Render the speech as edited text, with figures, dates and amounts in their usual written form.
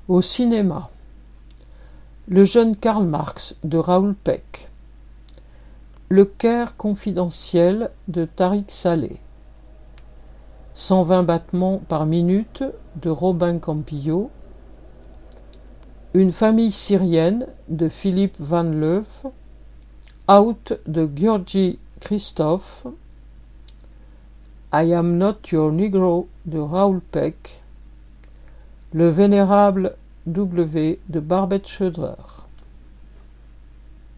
Au cinéma, Le jeune Karl Marx de Raoul Peck, Le Caire confidentiel de Tariq Saleh, 120 battements par minute de Robin Campillo, Une famille syrienne de Philippe Van Leuve, Out de György Christophe, I Am Not Your Negro de Raoul Peck, Le vénérable W de Barbet Schroeder.